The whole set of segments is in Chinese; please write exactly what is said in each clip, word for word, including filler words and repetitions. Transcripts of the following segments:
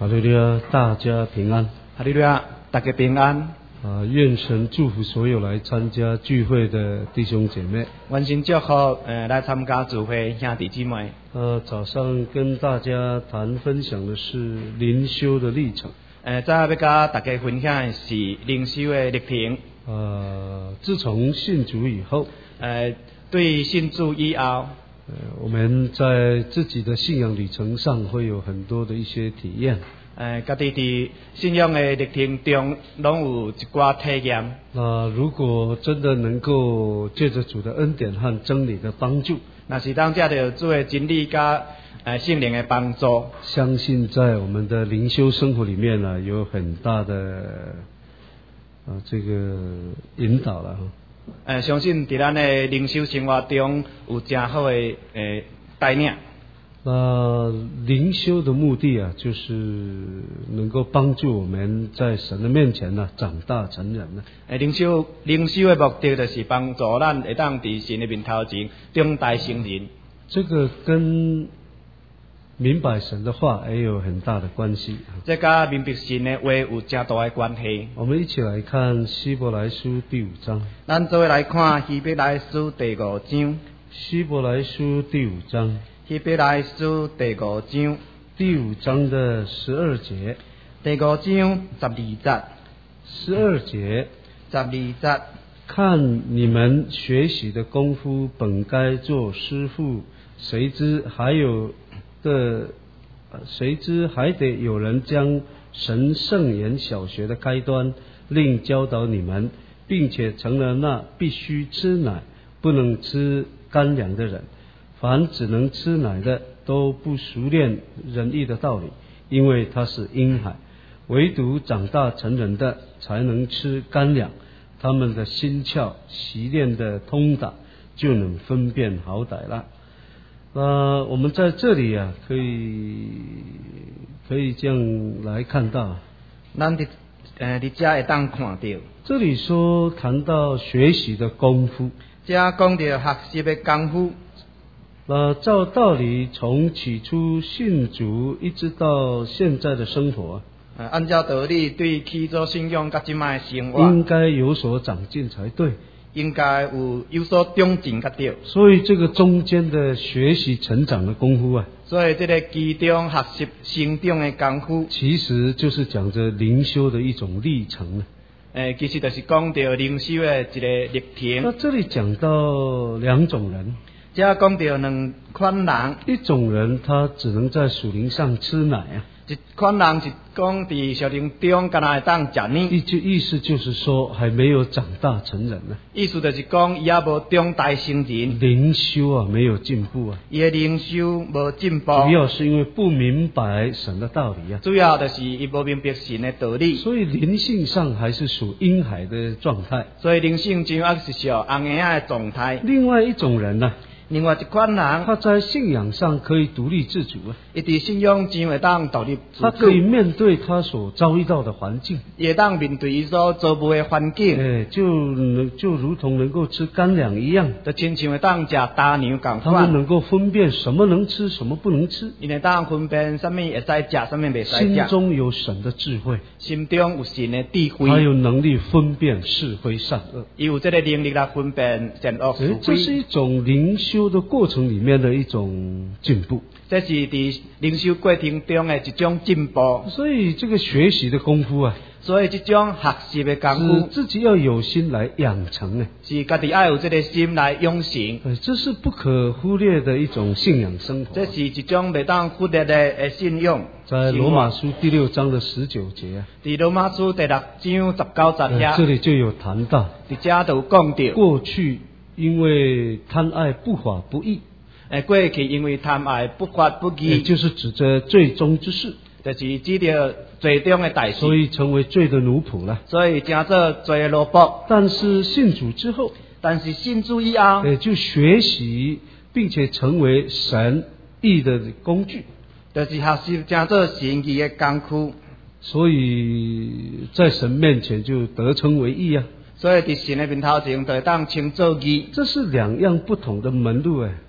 哈利路亚，大家平安。 哈利路亚，大家平安。 啊，愿神祝福所有来参加聚会的弟兄姐妹。 愿神祝福呃来参加聚会兄弟姊妹。 呃，早上跟大家谈分享的是灵修的历程。 呃，早要跟大家分享的是灵修的历程。 呃，自从信主以后， 呃，对信主以后， 呃，我们在自己的信仰旅程上会有很多的一些体验。 呃，家己伫信仰的历程中，拢有一寡体验。 那如果真的能够借着主的恩典和真理的帮助， 那是当借着主的真理加呃圣灵的帮助， 相信在我们的灵修生活里面呢，有很大的啊这个引导了哈。 呃，相信伫咱的灵修生活中有真好的呃带领。 那灵修的目的啊，就是能够帮助我们在神的面前呢、啊、长大成人呢。 诶，灵修灵修的目的就是帮助咱会当伫神的面头前长大成人。 这个跟明白神的话也有很大的关系。 这甲明白神的话有真大的关系。 我们一起来看希伯来书第五章。 咱做来看希伯来书第五章。 希伯来书第五章。 希伯来书第五章。 第五章的十二节。 第五章十二节。 十二节。 十二节。 看你们学习的功夫，本该做师傅，谁知还有的，谁知还得有人将神圣言小学的开端另教导你们，并且成了那必须吃奶不能吃干粮的人。凡只能吃奶的，都不熟练仁义的道理，因为他是婴孩；唯独长大成人的，才能吃干粮。他们的心窍习练的通达，就能分辨好歹了。呃，我们在这里啊，可以可以这样来看到， 咱伫呃伫遮会当看到， 这里说谈到学习的功夫， 遮讲到学习的功夫。 那照道理，从起初信主一直到现在的生活， 呃，按照道理，对起初信仰甲即摆生活， 应该有所长进才对， 应该有有所长进甲对。 所以这个中间的学习成长的功夫啊， 所以这个其中学习成长的功夫， 其实就是讲着灵修的一种历程啊。 诶，其实就是讲到灵修的一个历程。 那这里讲到两种人。 这讲到两款人， 一种人他只能在属灵上吃奶啊， 一款人是讲伫属灵中敢若会当食奶， 意就意思就是说还没有长大成人呢、啊。 意思就是讲伊也无长大成人， 灵修啊没有进步啊， 伊的灵修无进步， 主要是因为不明白神的道理啊， 主要就是伊无明白神的道理， 所以灵性上还是属婴孩的状态， 所以灵性上还是属红婴仔的状态。 另外一种人呢、啊。 另外一款人， 他在信仰上可以独立自主啊， 伊伫信仰上会当独立自主， 他可以面对他所遭遇到的环境， 也会当面对伊所遭遇的环境， 哎，就能就如同能够吃干粮一样， 就亲像会当食大牛共款。 他们能够分辨什么能吃，什么不能吃， 伊会当分辨什么会使食，什么袂使食。 心中有神的智慧， 心中有神的智慧， 还有能力分辨是非善恶， 伊有这个能力来分辨善恶是非。 这是一种灵修的过程里面的一种进步， 这是伫灵修过程中的一种进步。 所以这个学习的功夫啊， 所以这种学习的功夫， 是自己要有心来养成呢， 是家己要有这个心来养成。 这是不可忽略的一种信仰生活。 这是一种袂当忽略的信仰。 在罗马书第六章的十九节啊， 伫罗马书第六章十九节遐， 这里就有谈到， 伫遮就有讲到， 过去因为贪爱不法不义。 诶，过去因为贪爱不法不义， 也就是指着最终之事， 就是指着最终的大事， 所以成为罪的奴仆了。 所以成做罪的奴仆。 但是信主之后， 但是信主以后， 也就学习并且成为神义的工具， 就是学习成做神义的工具。 所以在神面前就得称为义啊。 所以伫神的面头前，就当称作义。 这是两样不同的门路哎。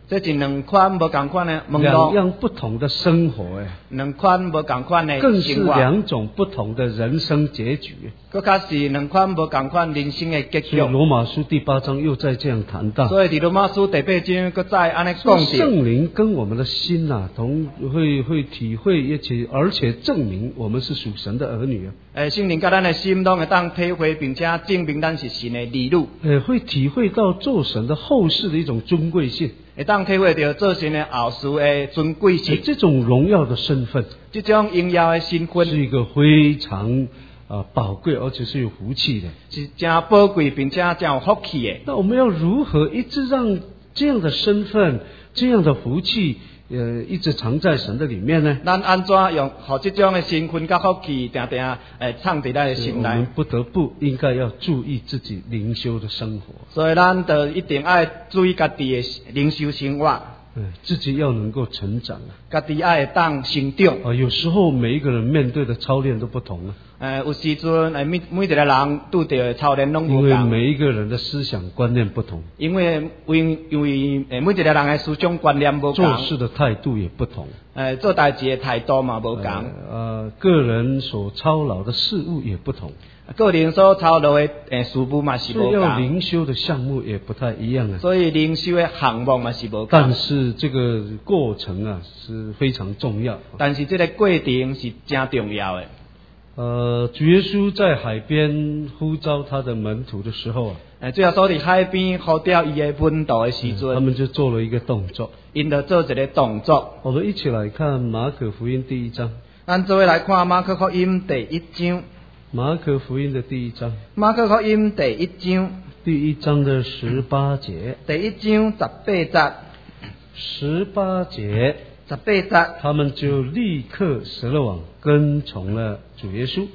这是两款无同款的门两路， 样不同的生活哎， 两款无同款的更是生活， 两种不同的人生结局。 更加是两款无同款人生的结局。 所以罗马书第八章又在这样谈到， 所以伫罗马书第八章搁再安尼说讲着， 圣灵跟我们的心呐、啊，同会会体会，而且而且证明我们是属神的儿女啊。 诶，圣灵甲咱的心拢会当体会，并且证明咱是神的儿女。 呃，会体会到做神的后世的一种尊贵性， 会当体会到做神的后事的尊贵性， 这种荣耀的身份， 这种荣耀的身份是一个非常啊、呃、宝贵，而且是有福气的。 是真宝贵，并且真有福气的。 那我们要如何一直让这样的身份、这样的福气，呃，一直藏在神的里面呢？ 咱安怎用互这种的身份甲福气，定定诶藏伫咱的心内我们？不得不应该要注意自己灵修的生活， 所以咱就一定爱注意家己的灵修生活， 嗯，自己要能够成长啊。 家己爱会当成长。 啊，有时候每一个人面对的操练都不同啊， 诶，有时阵诶，每每一个人拄到的操练拢因为无同， 每一个人的思想观念不同， 因为因因为诶，每一个人的思想观念无做同， 事的态度也不同， 诶，做代志的态度嘛无同。 呃，呃个人所操劳的事物也不同， 个人所操劳的诶事务嘛是无所以要同， 灵修的项目也不太一样啊。 所以灵修的项目嘛是无同。 但是这个过程啊是非常重要。 但是这个过程是真重要的。 呃，主耶稣在海边呼召他的门徒的时候啊， 诶，最后所伫海边呼召伊的门徒的时他阵， 们就做了一个动作。 因就做一个动作。 我们一起来看马可福音第一章。 咱做伙来看马可福音第一章。 马可福音的第一章， 马可福音第一章， 第一章的十八节， 第一章十八节， 十八节， 十八节， 他们就立刻舍了网，跟从了主耶稣。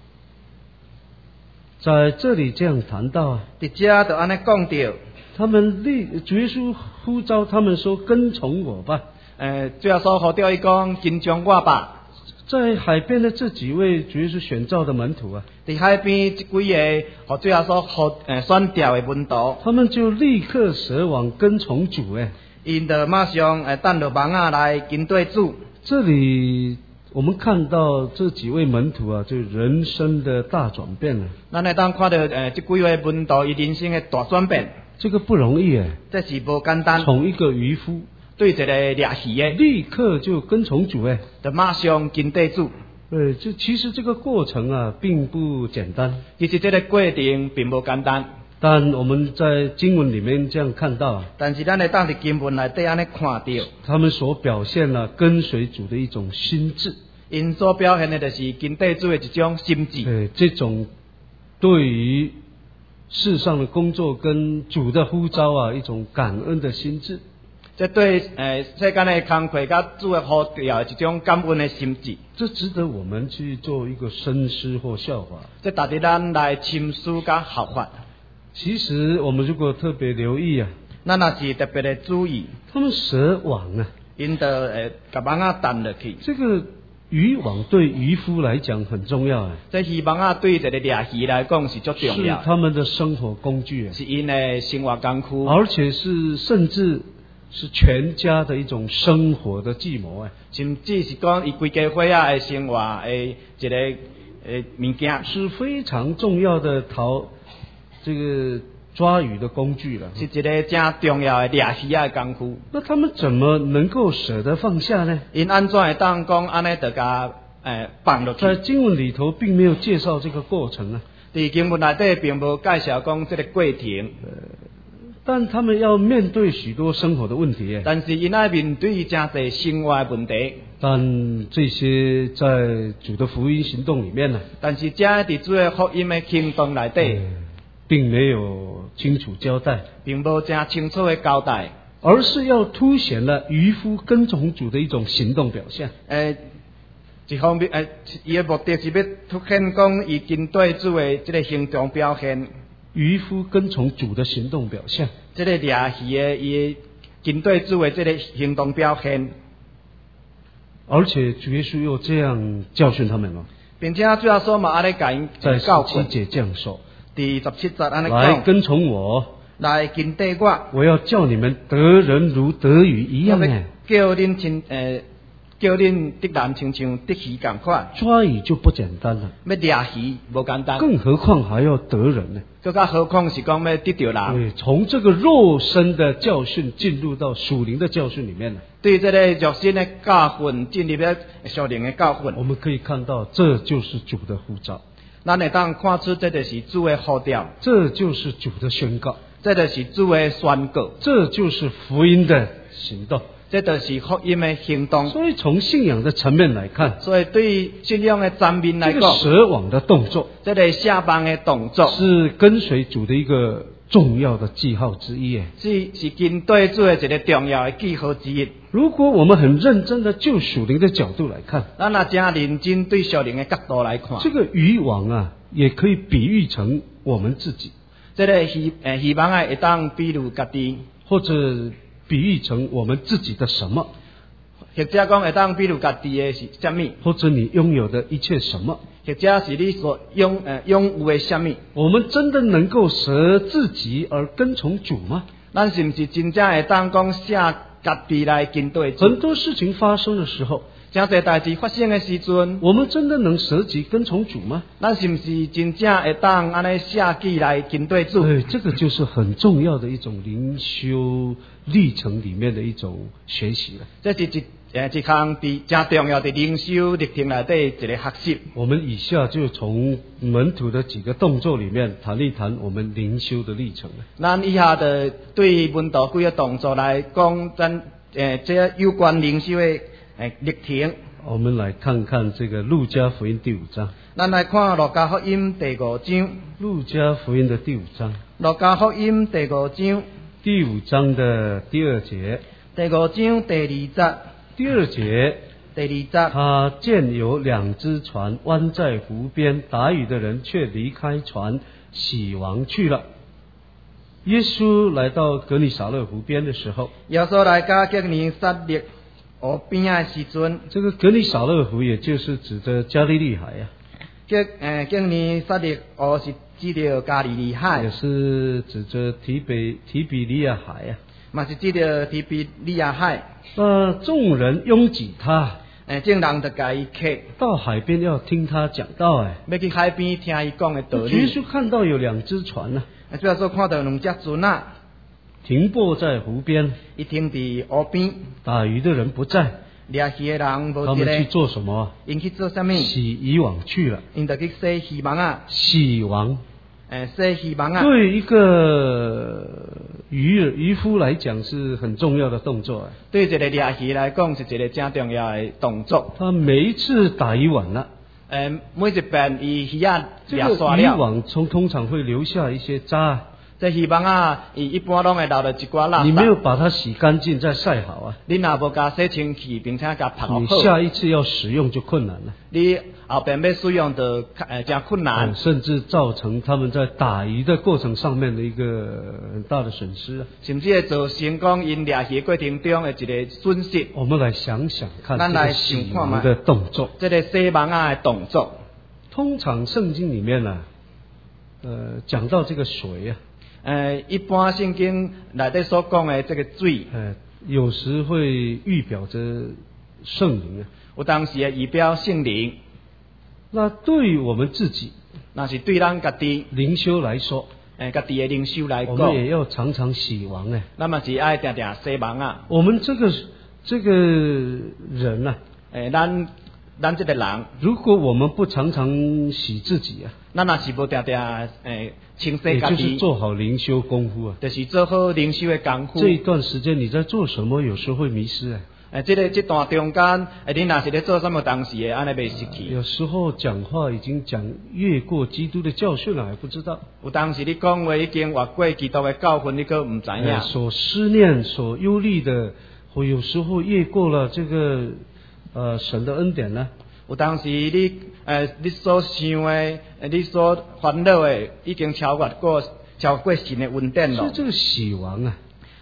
在这里这样谈到啊， 伫遮就安尼讲到， 他们立主耶稣呼召他们说：“跟从我吧。” 诶，最后所呼召伊讲跟从我吧。 在海边的这几位主耶稣选召的门徒啊， 伫海边即几个，互最后所呼诶选调的门徒， 他们就立刻舍网跟从主。哎， 因就马上诶等落网啊来跟对主。 这里我们看到这几位门徒啊，就人生的大转变了。 咱会当看到诶即几位门徒伊人生的大转变， 这个不容易哎， 这是无简单。 从一个渔夫对一个掠鱼的， 立刻就跟从主哎， 就马上跟对主。 对，这其实这个过程啊并不简单， 其实这个过程并不简单， 但我们在经文里面这样看到， 但是咱会当伫经文内底安尼看到， 他们所表现了跟随主的一种心智， 因所表现的就是跟对主的一种心智。 对，这种对于世上的工作跟主的呼召啊，一种感恩的心智。 这对诶世间的工课甲主的呼召一种感恩的心智， 这值得我们去做一个深思或效法。 这值得咱来深思甲效法。 其实我们如果特别留意啊， 咱也是特别的注意， 他们舍网啊， 因就诶甲网啊担落去。 这个渔网对渔夫来讲很重要啊， 这渔网啊对一个掠鱼来讲是足重是要， 他们的生活工具啊， 是因的生活工具， 而且是甚至是全家的一种生活的计谋啊， 甚至是讲伊规家伙仔的生活诶一个诶物件， 是非常重要的逃这个抓鱼的工具了。 是一个真重要的掠鱼的工具。 那他们怎么能够舍得放下呢？ 因安怎会当讲安尼就甲诶放落在去？ 经文里头并没有介绍这个过程啊， 伫经文内底并无介绍讲这个过程， 但他们要面对许多生活的问题， 但是因爱面对真侪生活的问题。 但这些在主的福音行动里面呢， 但是这伫主的福音的行动内底， 嗯并没有清楚交代， 并无真清楚的交代， 而是要凸显了渔夫跟从主的一种行动表现。 诶、一方面诶，伊的目的是要凸显讲伊跟对主的这个行动表现， 渔夫跟从主的行动表现， 这个掠鱼的伊跟对主的这个行动表现， 而且主耶稣又这样教训他们了， 并且最后说嘛，安尼甲因在十教训， 七节这样说： 第十七节安尼来讲， 跟从我， 来跟对我， 我要叫你们得人如得鱼一样哎， 叫恁亲诶，叫恁得人亲像得鱼共款。 抓鱼就不简单了， 要掠鱼无简单， 更何况还要得人呢？ 更加何况是讲要得到人。 对，从这个肉身的教训进入到属灵的教训里面呢， 对这个肉身的教训进入了属灵的教训， 我们可以看到这就是主的呼召， 咱会当看出这就是主的呼召， 这就是主的宣告， 这就是主的宣告， 这就是福音的行动， 这就是福音的行动。 所以从信仰的层面来看， 所以对于信仰的层面来这讲， 个蛇网的动作， 这个下班的动作是跟随主的一个重要的记号之一。 是是跟对主的一个重要的记号之一。 如果我们很认真的就属灵的角度来看， 咱若真认真对属灵的角度来看， 这个渔网啊，也可以比喻成我们自己， 这个希诶希望啊会当比如家己， 或者比喻成我们自己的什么， 或者讲会当比如家己的是什么， 或者你拥有的一切什么， 或者是你所拥诶拥有的什么。 我们真的能够舍自己而跟从主吗？ 咱是不是真正会当讲下家己来跟对主？ 很多事情发生的时候， 真侪代志发生的时阵， 我们真的能舍己跟从主吗？ 咱是不是真正会当安尼下己来跟对主？ 对，这个就是很重要的一种灵修历程里面的一种学习了。 这是一诶一项伫真重要的灵修历程内底一个学习。 我们以下就从门徒的几个动作里面谈一谈我们灵修的历程。 咱以下的对门徒几个动作来讲，咱诶这有关灵修的诶历程。 我们来看看这个路加福音第五章。 咱来看路加福音第五章。 路加福音的第五章。 路加福音第五章。 第五章的第二节。 第五章第二节。 第二节， 第二节， 他见有两只船弯在湖边，打鱼的人却离开船，洗网去了。耶稣来到格尼撒勒湖边的时候， 耶稣来到格尼撒勒湖边的时阵， 这个格尼撒勒湖也就是指着加利利海啊， 格诶格尼撒勒湖是指着加利利海， 也是指着提比提比利亚海啊。 嘛是指着提比利亚海。 那众人拥挤他， 诶，众人就甲伊客到海边要听他讲道，哎， 要去海边听伊讲的道理。 耶稣看到有两只船呢、 啊，主要说看到两只船啊， 停泊在湖边， 伊停伫湖边， 打鱼的人不在， 掠鱼的人无他们去一个， 做什么？ 因去做啥物？ 洗渔网去了。 因就去洗鱼网啊， 洗网， 诶，洗鱼网啊。 对一个渔渔夫来讲是很重要的动作啊。 对一个掠鱼来讲，是一个真重要的动作。 他每一次打渔网了， 诶，每一遍伊鱼啊这个掠刷了， 渔网通通常会留下一些渣， 这鱼网啊，伊一般拢会留着一寡垃圾。 你没有把它洗干净再晒好啊， 你若无甲洗清气，并且甲拍好你好， 下一次要使用就困难了。 你后边要使用就诶真困难， 嗯甚至造成他们在打鱼的过程上面的一个很大的损失啊。 甚至会造成讲因掠鱼过程中的一个损失。 我们来想想看， 咱来这个洗想看嘛网的动作， 这个洗网啊的动作， 通常圣经里面呢、呃，讲到这个水啊， 诶，一般圣经内底所讲的这个水， 呃，有时会预表着圣灵啊。 有当时的预表圣灵。 那对于我们自己那是对咱家己灵修来说， 诶家己的灵修来我们也讲， 要常常洗网哎。 那么是爱定定洗网啊。 我们这个这个人啊， 诶，咱咱这个人， 如果我们不常常洗自己啊， 咱若是无定定诶清洗也就是家己， 做好灵修功夫啊。 就是做好灵修的功夫。 这一段时间你在做什么？有时候会迷失啊。 诶，这个这段中间，诶，你若是咧做什么东西的，安尼袂失去。 有时候讲话已经讲越过基督的教训了，还不知道。 有当时你讲话已经越过基督的教训，你可唔知影。 呃所思念、所忧虑的，或有时候越过了这个呃神的恩典呢。 有当时你诶，你所想的，诶，你所烦恼的，已经超越过超过神的恩典咯。 所以这个洗王啊，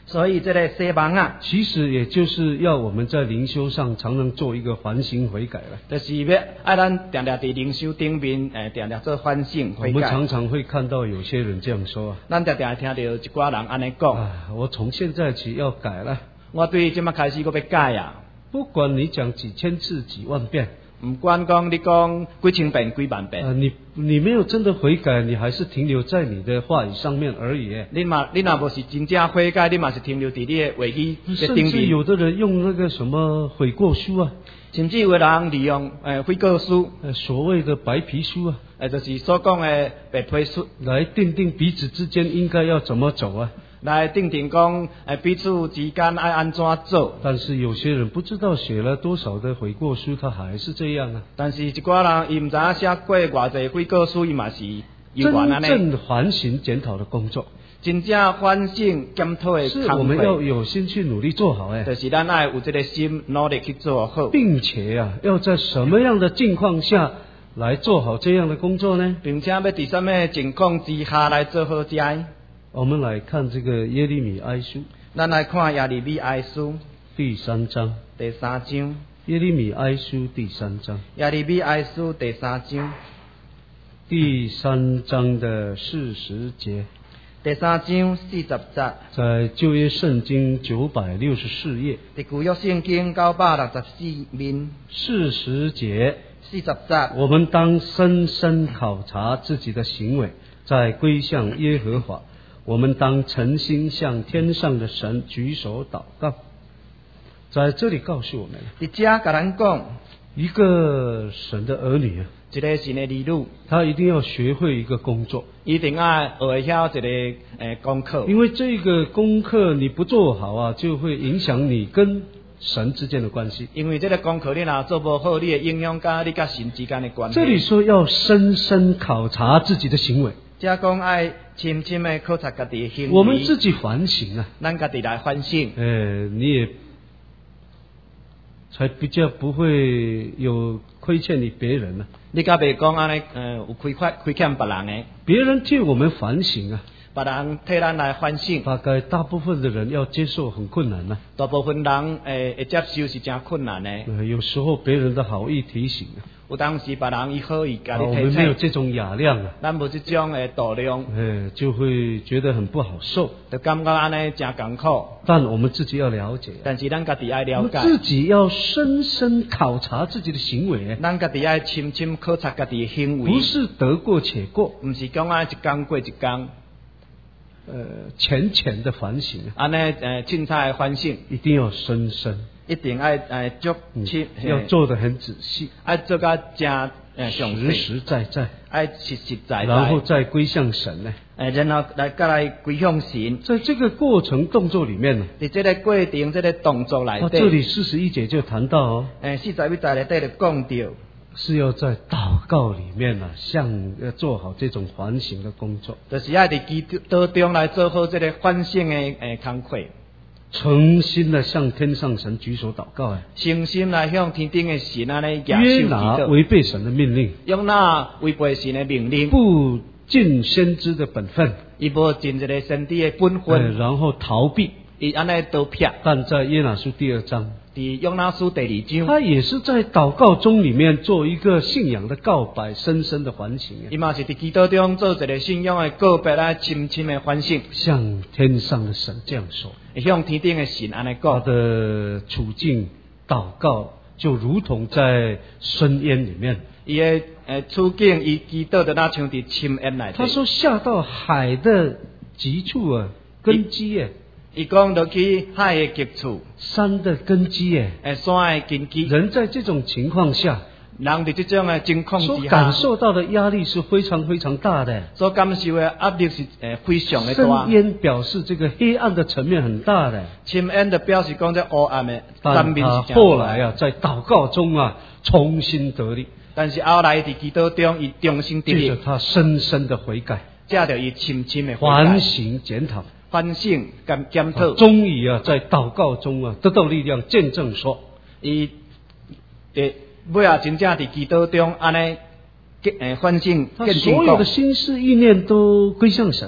所以这个西望啊， 其实也就是要我们在灵修上常能做一个反省悔改了。 就是要爱咱常常伫灵修顶面，诶，常常做反省悔改。 我们常常会看到有些人这样说啊， 咱常常听到一寡人安尼讲， 啊，我从现在起要改了。 我对即马开始我要改啊， 不管你讲几千次几万遍， 唔管讲你讲几千遍几万遍， 啊，你你没有真的悔改，你还是停留在你的话语上面而已。 你嘛你若无是真正悔改，你嘛是停留伫你的话语的甚至顶面。 有的人用那个什么悔过书啊， 甚至有的人利用诶悔过书， 呃所谓的白皮书啊， 诶就是所讲的白皮书， 来定定彼此之间应该要怎么走啊。 来定定讲诶彼此之间爱安怎做。 但是有些人不知道写了多少的悔过书，他还是这样啊。 但是一寡人伊毋知影写过偌济悔过书，伊嘛是有原安尼。 真正反省检讨的工作， 真正反省检讨的是工我们要作， 有心去努力做好哎， 就是咱爱有这个心努力去做好， 并且啊，要在什么样的境况下来做好这样的工作呢？ 并且要伫什么情况之下来做好这。 我们来看这个耶利米哀书咱来看耶利米哀书第三章， 第三章， 耶利米哀书第三章， 耶利米哀书第三章， 第三章的四十节， 第三章四十节， 在旧约圣经九百六十四页， 伫旧约圣经九百六十四面四十节， 四十节， 我们当深深考察自己的行为，再归向耶和华。我们当诚心向天上的神举手祷告。在这里告诉我们， 伫遮甲咱讲， 一个神的儿女啊， 一个神的儿女， 他一定要学会一个工作， 一定要学会晓一个诶功课， 因为这个功课你不做好啊，就会影响你跟神之间的关系。 因为这个功课你若做不好，你会影响甲你甲神之间的关系。 这里说要深深考察自己的行为， 遮讲爱深深的考察家己的行为， 我们自己反省啊， 咱家己来反省。 呃，你也才比较不会有亏欠你别人啊。 你甲袂讲安尼，呃，有亏欠亏欠别人的， 别人替我们反省啊， 别人替咱来反省。 大概大部分的人要接受很困难啊。 大部分人诶会接受是真困难的。 呃，有时候别人的好意提醒啊， 有当时别人伊好意甲啊你提我们没有醒， 这种雅量啊， 咱无这种诶度量， 呃，就会觉得很不好受。 就感觉安尼真艰苦。 但我们自己要了解啊， 但是咱家己爱我了解， 们自己要深深考察自己的行为啊， 咱家己爱深深考察家己的行为， 不是得过且过， 毋是讲啊一天过一天， 呃，浅浅的反省啊， 安尼诶凊彩反省， 一定要深深， 一定爱诶足嗯深， 要做得很仔细， 爱做甲真诶详实细， 实在在， 爱实实在然后在， 再归向神呢。 诶然后来甲来归向神。 在这个过程动作里面呢， 伫这个过程、这个动作内啊， 底， 这里四十一节就谈到哦， 诶，四十一节内底就讲到， 是要在祷告里面呢、啊，像要做好这种反省的工作， 就是爱伫基督中来做好这个反省的诶工课， 诚心的向天上神举手祷告啊， 诚心来向天顶的神安尼约举手拿祈祷， 违背神的命令， 用那违背神的命令， 不尽先知的本分， 伊无尽一个先知的本呃分， 然后逃避。 伊安尼倒撇。 但在约拿书第二章， 伫约拿书第二章， 他也是在祷告中里面做一个信仰的告白，深深的反省啊， 伊嘛是伫基督中做一个信仰的告白来深深的反省， 向天上的神这样说。 向天顶的神安尼他讲， 的处境祷告就如同在深渊里面。 伊的诶处境，伊祈祷的那像伫深渊内底。 他说下到海的极处啊，根基耶， 伊讲落去海的极处， 山的根基耶。 诶山的根基， 人在这种情况下， 人伫这种的情况之所感下， 受到的压力是非常非常大的。 所感受的压力是诶非常的深大。 渊表示这个黑暗的层面很大的， 深渊就表示讲这黑暗的层但他面是真大后来啊，在祷告中啊，重新得力， 但是后来伫基督中，伊重新得借着力， 他深深的悔改、 借着伊深深的反省检讨， 反省检检讨， 终于啊，在祷告中啊，得到力量，见证说， 伊诶尾啊真正伫基督中安尼诶反省他见证讲， 所有的心思意念都归向神呢。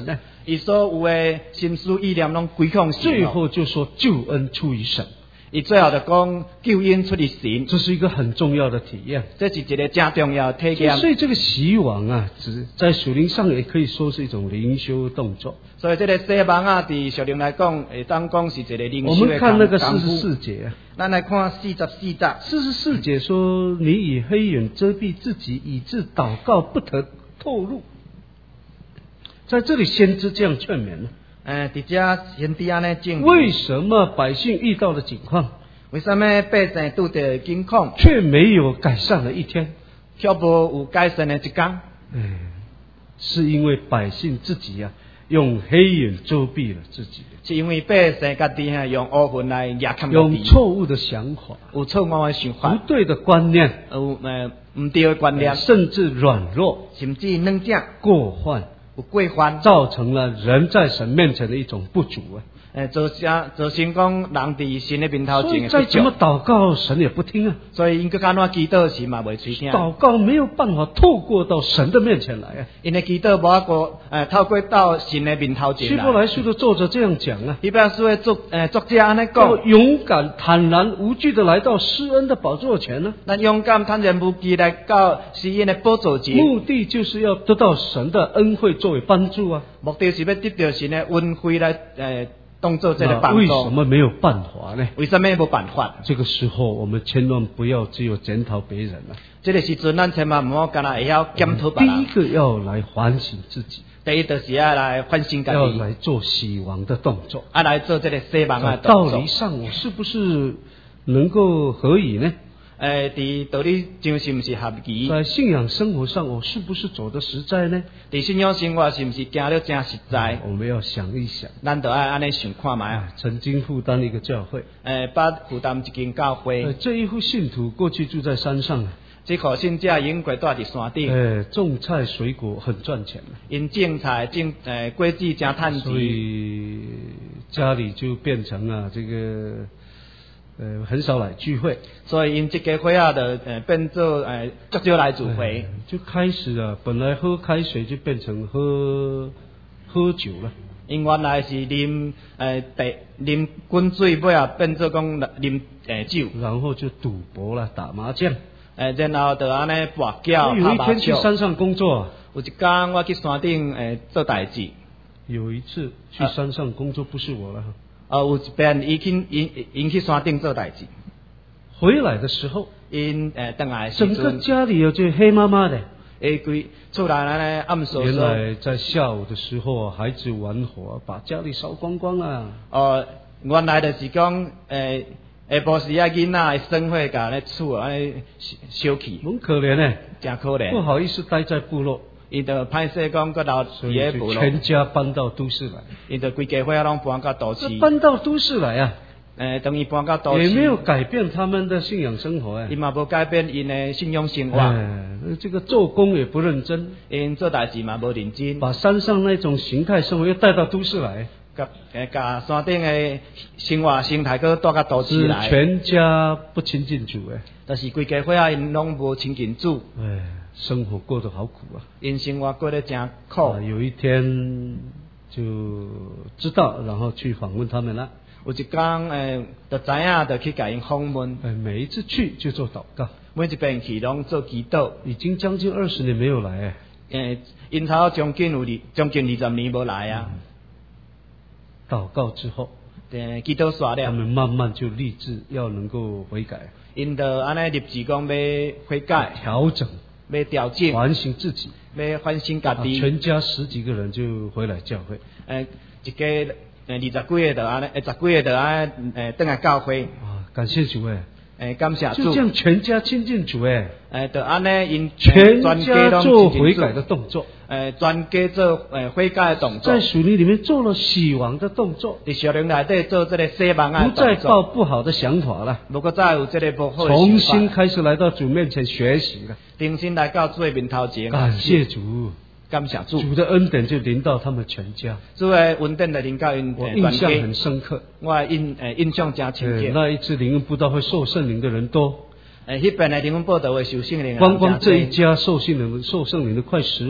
伊所有的心思意念拢归向神。 最后就说救恩出于神， 伊最后就讲救恩出于神， 这是一个很重要的体验。 这是一个真重要的体验。 所以这个洗网啊，只在属灵上也可以说是一种灵修动作。 所以这个洗网啊，伫属灵来讲，会当讲是一个灵修的我们看那个功夫四十四节啊， 咱来看四十四节。 四十四节说：“你以黑眼遮蔽自己，以致祷告不得透露。”在这里，先知这样劝勉呢。 呃，伫遮先知安尼证明， 为什么百姓遇到的境况， 为什么百姓拄着境况， 却没有改善的一天？ 却无有改善的一天？ 嗯，是因为百姓自己啊，用黑眼遮蔽了自己， 是因为百姓家己啊用乌云来压看用错误的想法， 有错误的想法， 不对的观念， 有呃唔对的观念， 甚至软弱， 甚至软弱、 过患。 有过犯， 造成了人在神面前的一种不足啊！ 诶，造成造成讲人伫神的面头前的所以再怎么不足， 祷告，神也不听啊！ 所以因个安怎祈祷是嘛袂垂听， 祷告没有办法透过到神的面前来啊！ 因为祈祷无法过诶透过到神的面头前希伯来。 来书的作者这样讲啊： 希伯来书的作诶作者安尼要讲， 勇敢、坦然、无惧的来到施恩的宝座前呢、 咱勇敢、坦然无惧来到施恩的宝座前， 目的就是要得到神的恩惠作为帮助啊！ 目的是要得到神的恩惠来诶当做这个那帮助。 为什么没有办法呢？ 为什么无办法？ 这个时候，我们千万不要只有检讨别人了、 这个时阵，咱千万唔好干那会晓检讨别人。 第一个要来反省自己， 第一就是要来反省家己， 要来做洗王的动作。 啊来做这个洗网的道动作理。上，我是不是能够合宜呢？ 诶，伫道理上是毋是合宜？ 在信仰生活上，我是不是走得实在呢？ 伫信仰生活是毋是行了真实在？ 我们要想一想。 咱都爱安尼想看卖啊！ 曾经负担一个教会， 诶，捌负担一间教呃， 会， 这一户信徒过去住在山上， 这户信者已经过住伫山顶， 呃，种菜水果很赚钱， 因种菜种诶果子真趁所钱， 以家里就变成了这个呃很少来聚会， 所以因这个会啊的诶变做诶足少来聚会， 呃就开始啊，本来喝开水就变成喝喝酒了。 因原来是啉诶第啉滚水，尾啊变做讲啉诶酒， 然后就赌博了，打麻将。 诶，然后就安尼跋筊、 有拍麻一天去将。 山上工作， 有一天我去山顶诶做代志， 有一次去山上工作不是我了， 呃，有一遍伊去因因去山顶做代志， 回来的时候， 因诶倒来的时整个阵， 家里有就黑麻麻的。 诶规厝内安尼暗烁原烁， 来在下午的时候，孩子玩火，把家里烧光光了。 哦，原来就是讲诶下晡时啊囡仔生火甲咧厝安尼烧起， 很可怜呢， 真可不怜。 好意思待在部落， 伊就歹势讲搁留所以就伫咧部落， 全家搬到都市来。 伊就规家伙拢搬到都市这，搬到都市来啊， 诶，等于搬到都市， 也没有改变他们的信仰生活哎伊。嘛无改变因的信仰生活， 哎，这个做工也不认真， 因做代志嘛无认真， 把山上那种形态生活又带到都市来， 甲诶甲山顶的生活生态搁带到都市是来， 全家不亲近主哎， 就是规家伙啊因拢无亲近主， 哎，生活过得好苦啊。 因生活过得真苦。 啊有一天就知道，然后去访问他们了。 有一天诶，就知影就去甲因访问， 哎，每一次去就做祷告， 每一遍去拢做祈祷。 已经将近二十年没有来哎。 诶，因头将近有二将近二十年无来啊。 祷告之后， 诶，祈祷煞了， 他们慢慢就立志要能够悔改、 因就安尼立志讲要悔改， 调整、 要调整， 反省自己。 要反省家啊己。 全家十几个人就回来教会诶，一家诶二十几个就安尼，诶十几个就安尼诶倒来教会， 啊，感谢主哎， 诶感谢主就这，样全家亲近主哎， 诶就安尼因全全家拢做悔改亲近主的动作， 诶全家做诶悔改的动作在，属灵里面做了洗王的动作， 伫小灵内底做这个洗网的不再动作， 抱不好的想法了， 如果再有这个不好的重想法， 新开始来到主面前学习了。 重新来到主的面头前， 感谢主， 感谢主， 主的恩典就临到他们全家， 主的稳定的领导因我诶团印象很结， 深刻。 我的印诶印象真深呃刻。 那一次灵恩布道会受圣灵的人多， 诶，迄边的灵恩报道的受圣灵的人光光这一真多家受圣灵受圣灵的快十位，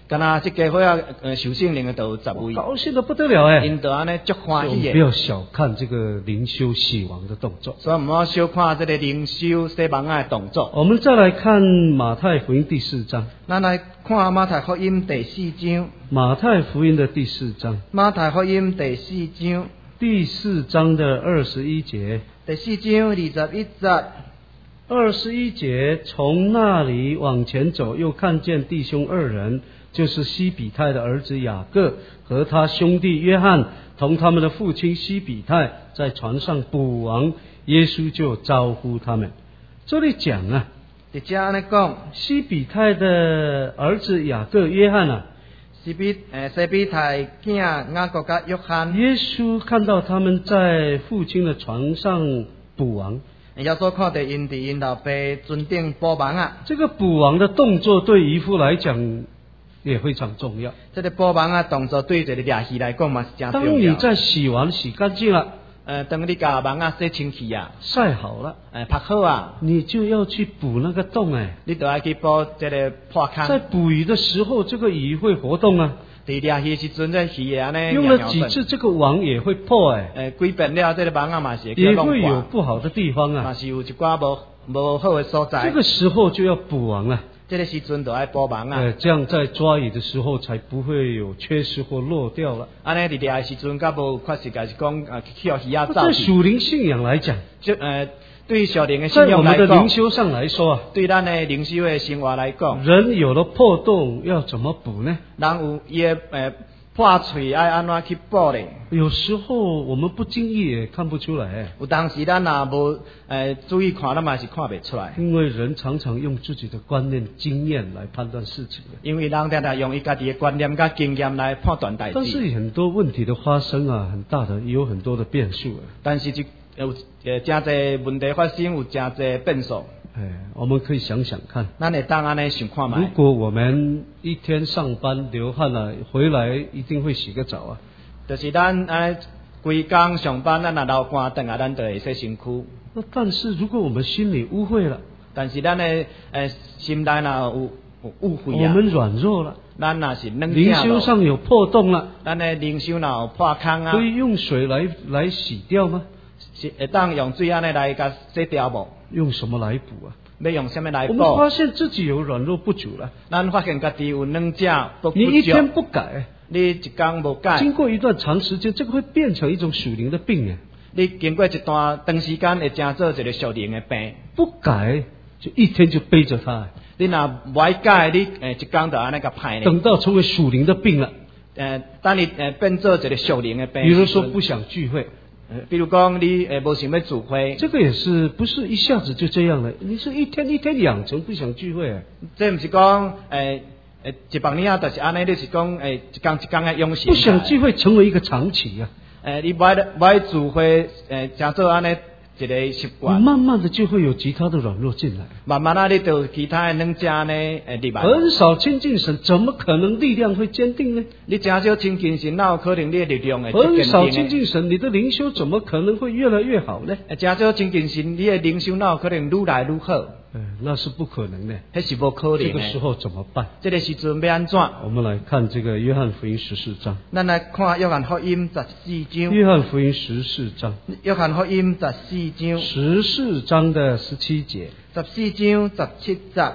敢若即家伙啊，呃，受圣灵的都有十位， 高兴得不得了哎！ 因都安尼足欢喜的。 不要小看这个灵修洗王的动作。 所以唔好小看这个灵修洗网啊的动作。 我们再来看马太福音第四章。 咱来看马太福音第四章。 马太福音的第四章。 马太福音第四章。 第四章的二十一节。 第四章二十一节。 二十一节，从那里往前走，又看见弟兄二人，就是西比泰的儿子雅各和他兄弟约翰，同他们的父亲西比泰在船上捕网，耶稣就招呼他们。这里讲啊， 直接安尼讲， 西比泰的儿子雅各、约翰啊， 西比诶西比泰囝雅各甲约翰， 耶稣看到他们在父亲的床上捕网。 耶稣看到因伫因老爸船顶捕网啊， 这个捕网的动作对渔夫来讲也非常重要。 这个捕网啊动作对一个猎鱼来讲嘛是真重要。 当你在洗完洗干净了， 呃，等你把网啊洗清气啊， 晒好了， 诶、呃，拍好啊， 你就要去补那个洞哎， 你都要去补这个破坑。 在捕鱼的时候，这个鱼会活动啊。 伫掠鱼时阵，这鱼安尼用了几次，这个网也会破哎。 诶，几遍了，这个网啊嘛是也会有不好的地方啊， 嘛是有一寡无无好的所在。 这个时候就要补网了。 这个时阵就要补网啊。 呃，这样在抓鱼的时候才不会有缺失或漏掉了。 安尼伫掠的时阵，甲无确实就是讲啊，去互鱼啊走。 在属灵信仰来讲， 就呃。对于小灵的信仰来讲， 在我们的灵修上来说啊， 对咱的灵修的生活来讲， 人有了破洞要怎么补呢？ 人有伊的呃破嘴爱安怎去补咧？ 有时候我们不经意也看不出来。 有当时咱若无呃注意看，咱嘛是看不出来。 因为人常常用自己的观念、经验来判断事情的。 因为人常常用伊家己的观念甲经验来判断代志。 但是很多问题的发生啊，很大的也有很多的变数啊。 但是就有呃真侪问题发生，有真侪变数。 哎，我们可以想想看， 咱会当安尼想看卖。 如果我们一天上班流汗了，回来一定会洗个澡啊。 就是咱安规工上班，咱若流汗，等下咱就会洗身躯。 那但是如果我们心里污秽了， 但是咱的呃心内若有有误会啊， 我们软弱了， 咱若是软灵修上有破洞了， 咱的灵修若有破坑啊， 可以用水来来洗掉吗？ 是会当用水安尼来甲洗掉无？ 用什么来补啊？ 要用什么来补？ 我们发现自己有软弱不足了， 咱发现家己有软弱不足。 你一天不改， 你一天无改， 经过一段长时间，这个会变成一种属灵的病啊。 你经过一段长时间，会成做一个属灵的病。 不改，就一天就背着它。 你若不爱改，你诶一天就安尼个歹呢。 等到成为属灵的病了， 呃，当你呃变做一个属灵的病。 比如说不想聚会。 呃，比如讲你诶无想要聚会， 这个也是不是一下子就这样了？你是一天一天养成不想聚会啊？ 这不是讲诶诶一百年啊，就是安尼，你是讲诶一天一天的养成。 不想聚会成为一个长期啊。 诶，你不爱不爱聚会，诶，成做安尼一个习惯。 慢慢的就会有其他的软弱进来。 慢慢啊，你就其他的软弱呢，诶，入来。 很少亲近神，怎么可能力量会坚定呢？ 你真少亲近神，哪有可能你的力量会很少亲近神，你的灵修怎么可能会越来越好呢？ 真少亲近神，你的灵修哪有可能愈来愈好？ 哎，那是不可能的。 那是不可能的。 这个时候怎么办？ 这个时阵要安怎？ 我们来看这个约翰福音十四章。 咱来看约翰福音十四章。 约翰福音十四章。 约翰福音十四章。 十四章的十七节。 十四章十七节。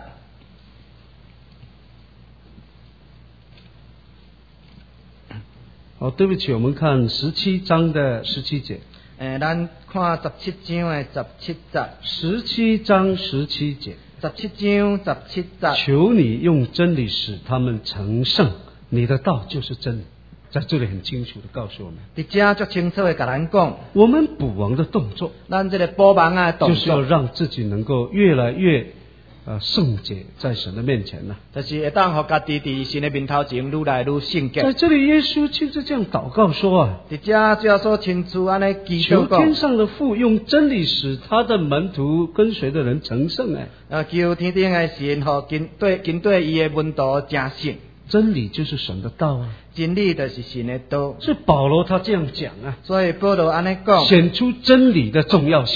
好，对不起，我们看十七章的十七节。 诶，咱看十七章的十七节。 十七章十七节。 十七章十七节。 求你用真理使他们成圣，你的道就是真理。在这里很清楚的告诉我们， 伫这足清楚的甲咱讲， 我们补王的动作， 咱这个补王啊动作， 就是要让自己能够越来越呃圣洁在神的面前呢、 啊。就是会当互家己伫神的面头前愈来愈圣洁。 在这里，耶稣亲自这样祷告说啊， 伫这就要说清楚安尼祈祷求天上的父用真理使他的门徒跟随的人成圣哎。 啊，求天顶的神互跟对跟对伊的门徒成圣。 真理就是神的道啊， 真理就是神的道。 是保罗他这样讲啊， 所以保罗安尼讲， 显出真理的重要性。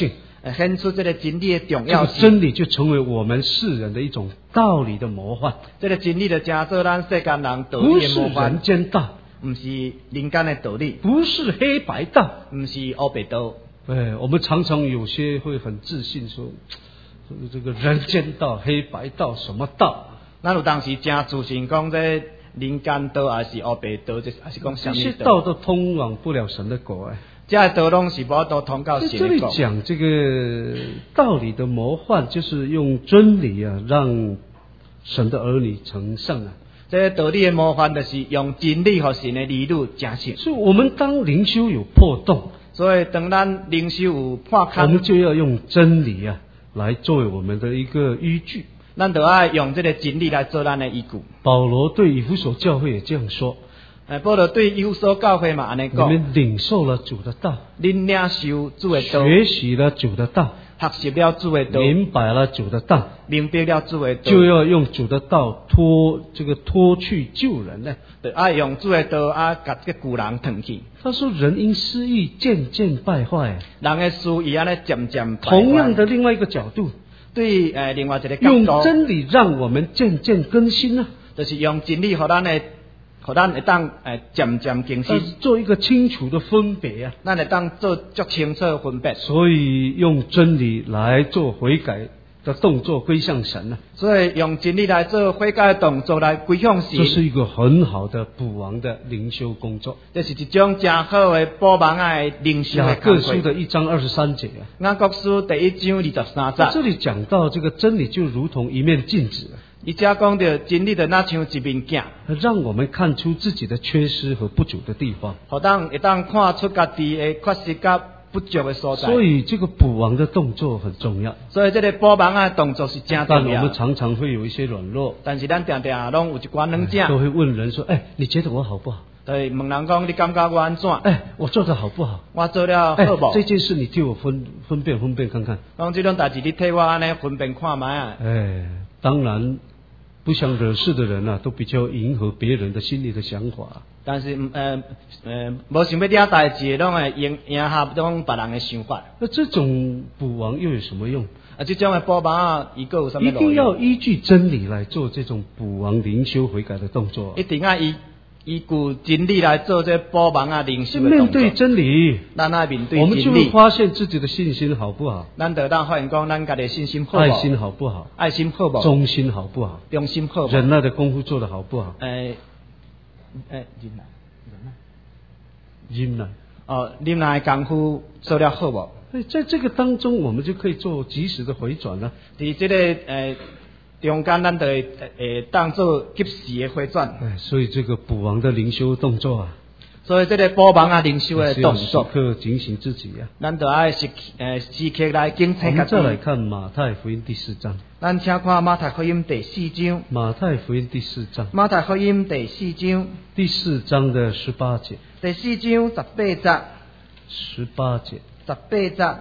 显出这个真理的重这个要性。 真理就成为我们世人的一种道理的模范， 这个真理就成做咱世间人道不理的模是人范， 间道， 唔是人间的道理， 不是黑白道。 唔是黑白道。 哎，我们常常有些会很自信说，说这个人间道、黑白道什么道？ 咱有当时真自信讲这人间道还是黑白道，这还是讲什这些么道？ 道都通往不了神的国哎。 这些道拢是无都通到在这里神的国。 讲这个道理的模范，就是用真理啊，让神的儿女成圣啊。 这个道理的模范，就是用真理和神的儿女成圣。 所以，我们当灵修有破洞， 所以当咱灵修有破我坎， 们就要用真理啊，来作为我们的一个依据。 咱就要用这个真理来做咱的依据。 保罗对以弗所教会也这样说： 诶，保罗对以弗所教会嘛安尼你讲， 们领受了主的道， 恁领受主的道， 学习了主的道， 学习了主的道， 明白了主的道， 明白了主的道， 就要用主的道脱这个脱去旧人呢。 就爱用主的道啊，甲这个旧人脱去。 他说：人因私欲渐渐败坏。 人的思伊安尼渐渐败坏。 同样的，另外一个角度， 对诶，另外一个角用度， 真理让我们渐渐更新啊， 就是用真理，互咱的，互咱会当诶渐渐更呃新， 做一个清楚的分别啊。 咱会当做足清楚的分别。 所以用真理来做悔改的动作归向神啊， 所以用真理来做悔改的动作来归向神， 这是一个很好的补王的灵修工作。 这是一种真好的补网的灵修雅的工作。 各书的一章二十三节啊， 雅各书第一章二十三节， 在这里讲到这个真理就如同一面镜子啊， 伊遮讲到真理就那像一面镜， 让我们看出自己的缺失和不足的地方。 互当会当看出家己的缺失甲不足的所在。 所以这个补王的动作很重要。 所以这个补网的动作是真但重要。 我们常常会有一些软弱， 但是咱常常拢有一寡软都件， 会问人说：“哎，你觉得我好不好？ 对问人讲你感觉我安怎？ 哎，我做的好不好？ 我做了哎好无？， 这件事你替我分分辨分辨看看。 讲这种代志你替我安尼分辨看卖啊。 哎，当然，不想惹事的人啊，都比较迎合别人的心里的想法。 但是呃呃，无想要了代志，拢会迎迎合种别人的想法。 那这种补王又有什么用？ 啊，这种的补网啊，伊个有啥物一路用？ 定要依据真理来做这种补王灵修悔改的动作。 一定要依依据真理来做这补网啊灵修的面动作。 对真理， 咱爱面对我们就真理， 会发现自己的信心好不好， 咱就当发现讲，咱家己的信心好无？ 爱心好不好， 爱心好无？ 忠心好不好， 忠心好无？ 忍耐的功夫做得好不好， 诶诶，忍耐，忍耐。 忍耐。 哦，忍耐的功夫做了好无？ 所以在这个当中，我们就可以做及时的回转了。 伫这个诶中间，咱就会诶当做及时的回转。 哎，所以这个补王的灵修动作啊， 所以这个补网啊灵修的是要时动作， 刻警醒自己啊。 咱就爱时诶时刻来警我惕家们再来己。 看马太福音第四章， 咱请看马太福音第四章， 马太福音第四章， 马太福音第四章， 第四章的十八节， 第四章十八节， 十八节， 十八节。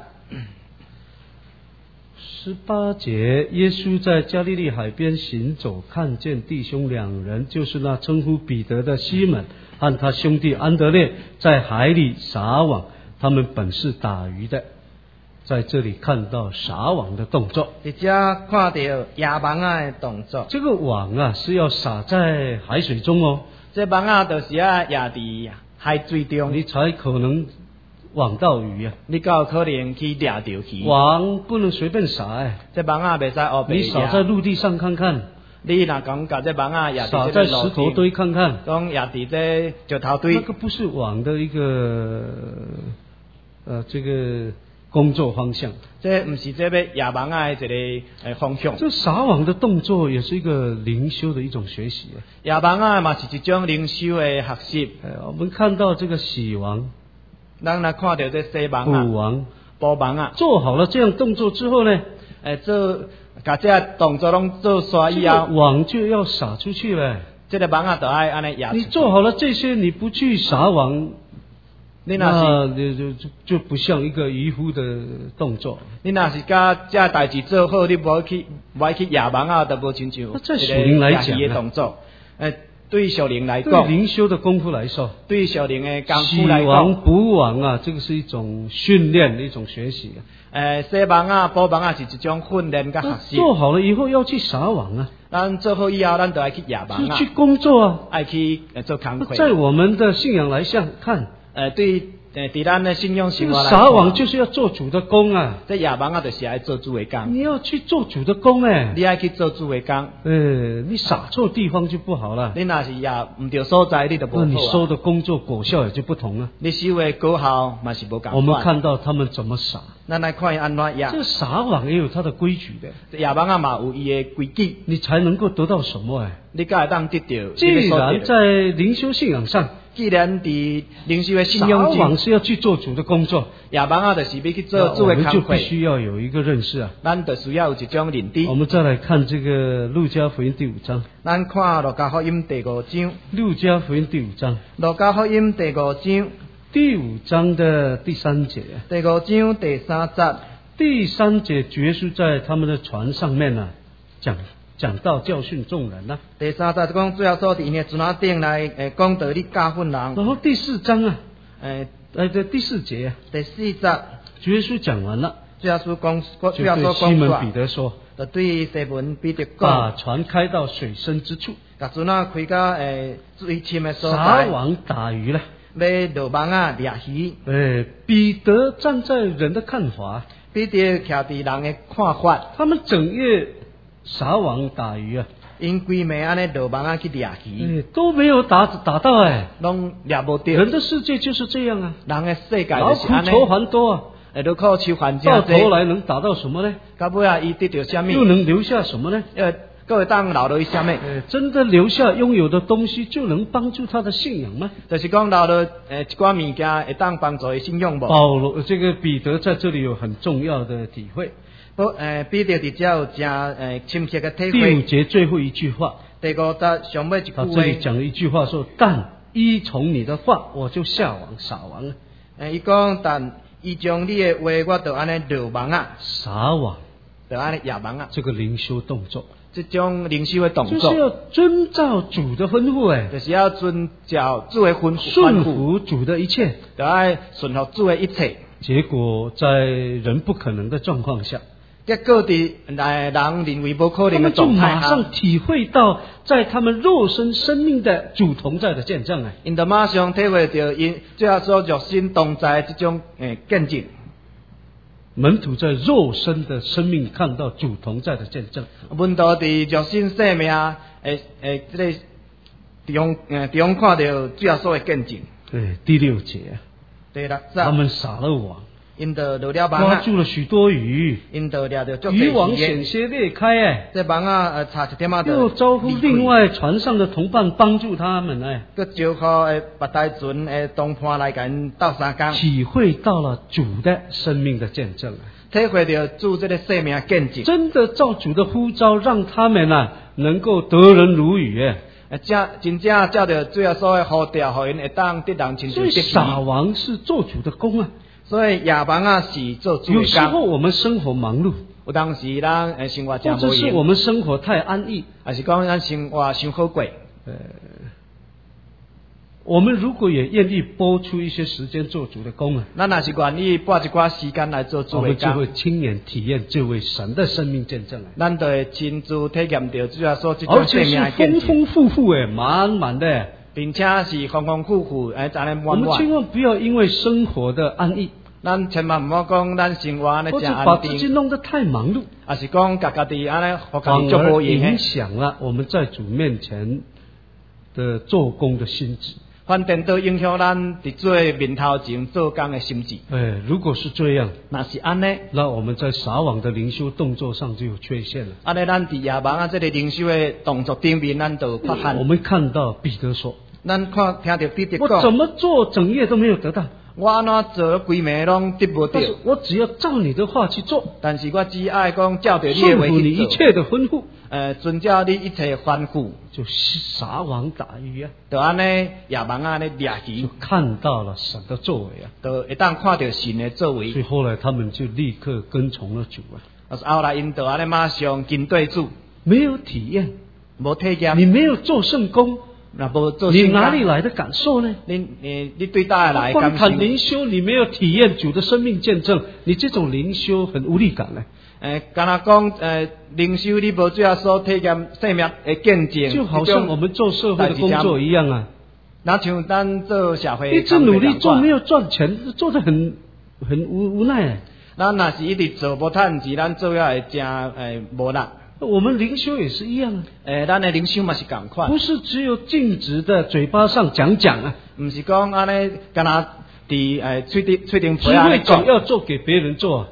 十八节，耶稣在加利利海边行走，看见弟兄两人，就是那称呼彼得的西门和他兄弟安德烈，在海里撒网，他们本是打鱼的。在这里看到撒网的动作， 伫遮看到野网啊的动作， 这个网啊是要撒在海水中哦， 这网啊就是啊野伫海水中， 你才可能网到鱼啊。 你才有可能去掠到鱼。 网不能随便撒哎， 这网啊袂使黑白你撒在陆地上看看， 你若讲甲这网啊野撒伫这在石头个路顶， 堆看看， 讲野伫这石头堆那，个不是网的一个呃这个工作方向。 这毋是这要野网啊的一个诶方向。 这撒网的动作也是一个灵修的一种学习。 野网啊嘛是一种灵修的学习。 哎，我们看到这个洗网、 咱若看到这洗网啊、 补网， 补网啊， 做好了这样动作之后呢， 诶做甲这动作拢做煞以这个后， 网就要撒出去了。 这个网啊就爱安尼野出去。 你做好了这些，你不去撒网， 你若是那就就就就不像一个渔夫的动作。 你若是甲这代志做好，你无去无去野网啊，都无亲像那在属灵来讲呢的动作。诶， 对属灵来对讲， 灵修的功夫来说， 对属灵的功洗夫来王讲， 补王啊，这个是一种训练，一种学习啊。 诶，洗网啊、补网啊是一种训练甲学习。 做好了以后要去撒网啊， 咱做好以后，咱就爱去夜网啊， 是去工作啊。 爱去呃做工课。 在我们的信仰来向看， 呃，对，呃，伫咱的信用这个生活来撒网就是要做主的工啊。 这夜网啊，就是爱做主的工。 你要去做主的工哎， 你爱去做主的工。 呃，你撒错地方就不好了。 你若是也唔对所在，你就无好那你收啊。 的工作果效也就不同了。 你收的果效嘛是无共款。 我们看到他们怎么撒， 咱来看伊安怎样。 这个撒网也有它的规矩的， 夜网啊嘛有伊的规矩， 你才能够得到什么哎。 你才会当得到。 既然在灵修信仰上， 既然伫灵修的信撒用中， 网是要去做主的工作， 夜网啊就是要去那做主我们就的工课必，须要有一个认识啊。 咱就需要有一种认知我。们再来看这个路加福音第五章， 咱看路加福音第五章， 路加福音第五章， 路加福音第五章， 第五章的第三节， 第五章第三节。 第三节，主耶稣在他们的船上面呢、啊，讲讲道教训众人呐、啊。 第三节就讲最后所伫因的船顶来诶讲道理教训人。 然后第四章啊， 诶， 呃，这第四节、啊， 第四节主耶稣讲完了， 最后所讲， 就最后所对西门彼讲出来， 得说， 就对西门彼得把讲， 船开到水深之处， 甲船啊开到诶水深的所在， 撒网打鱼了。 要落网啊掠鱼。 呃，彼得站在人的看法， 彼得徛伫人的看法， 他们整夜撒网打鱼啊， 因规暝安尼落网啊去掠鱼， 哎，都没有打打到哎。 拢掠无到。 人的世界就是这样啊， 人的世界劳苦就是安尼， 愁烦多啊， 诶，都靠求还到正济， 头来能打到什么呢？ 到尾啊，伊得到什又么？ 能留下什么呢？ 呃，各位当留落去什么？ 呃，真的留下拥有的东西，就能帮助他的信仰吗？ 就是讲留落诶一寡物件会当帮助伊信仰无？ 保罗这个彼得在这里有很重要的体会。 不，诶，彼得伫遮有真诶深刻嘅体第五会。 节最后一句话， 第五节上尾一句他话， 这里讲了一句话说：“但依从你的话，我就下网撒网了。” 诶，伊讲，但伊将你的话，我就安尼落网啊， 撒网就安尼野网啊， 这个灵修动作， 这种灵修的动就是要作， 遵照主的吩咐，哎， 就是要遵照主的吩咐， 顺吩咐服主的一切。 就爱顺服主的一切。 结果在人不可能的状况下， 结果伫诶人认为无可他能的们就马状态下， 上体会到在他们肉身生命的主同在的见证，哎， 因就马上体会到因最后所肉身同在这种诶见证。 门徒在肉身的生命看到主同在的见证。 门徒伫肉身生命诶诶，这个中诶中看到最后所的见证。 对，第六节， 第六他节， 们撒了网， 因就落了网抓啊， 住了许多鱼， 因就掠着足渔网多险些裂开，哎， 这网啊呃差一点啊， 又招呼另外船上的同伴帮助他们，哎， 个招呼诶别台船诶同伴来甲因斗相共， 体会到了主的生命的见证， 体会到主这个生命见证。 真的照主的呼召，让他们啊能够得人如鱼，哎。 诶，正真正照着最后所的呼召，互因会当得人亲所以像得撒网是做主的工啊。 所以夜网啊是做主有的工。 时候我们生活忙碌， 有当时咱诶生活或者真无闲， 是我们生活太安逸， 还是讲咱生活伤好过。 呃，我们如果也愿意拨出一些时间做主的工啊， 咱若是愿意拨一寡时间来做主的我们就会工， 亲眼体验这位神的生命见证啊， 咱就会亲自体验到最后所这而种生且是命的见证， 丰丰富富诶，满满的。 并且是丰丰富富诶，咱咧我满满。 们千万不要因为生活的安逸， 咱千万毋好讲咱生活安尼或者真安把自己定， 弄得太忙碌， 还是讲家家己安尼互家反己足无而影用诶， 响了我们在主面前的做工的心智。 反正都影响咱伫做面头前做工诶心智。 哎，如果是这样， 若是安尼， 那我们在撒网的灵修动作上就有缺陷了。 安尼咱伫夜网啊，这个灵修诶动作顶面，咱就有缺我憾。 们看到彼得说咱看听到彼得：“ 我怎讲， 么做，整夜都没有得到。 我安怎做规暝拢得无到但，是我只要照你的话去做， 但是我只爱讲照着你顺诶话服你一去做， 切的吩咐， 呃，遵照你一切吩咐， 就撒网打鱼啊， 就安尼夜网啊安尼掠就鱼， 看到了神的作为啊。 就会当看到神诶作为。 所以后来他们就立刻跟从了主啊。 后来因就安尼马上跟对主， 没有体验， 无体验， 你没有做圣工， 那无做你圣工哪里来的感受呢？ 你你你对大家来光谈感受？ 灵修，你没有体验主的生命见证，你这种灵修很无力感呢。 诶，敢若讲诶，灵修你无最后所体验生命的见证， 就好像我们做社会的工作一样啊， 那像咱做社会， 一直努力做没有赚钱，做得很很无无奈。 咱若是一直做无趁钱，咱做也会真诶无力。 我们灵修也是一样啊， 诶，咱的灵修嘛是共款， 不是只有静止的嘴巴上讲讲啊， 唔是讲安尼，敢若伫诶嘴顶嘴顶只会讲要做给别人做啊。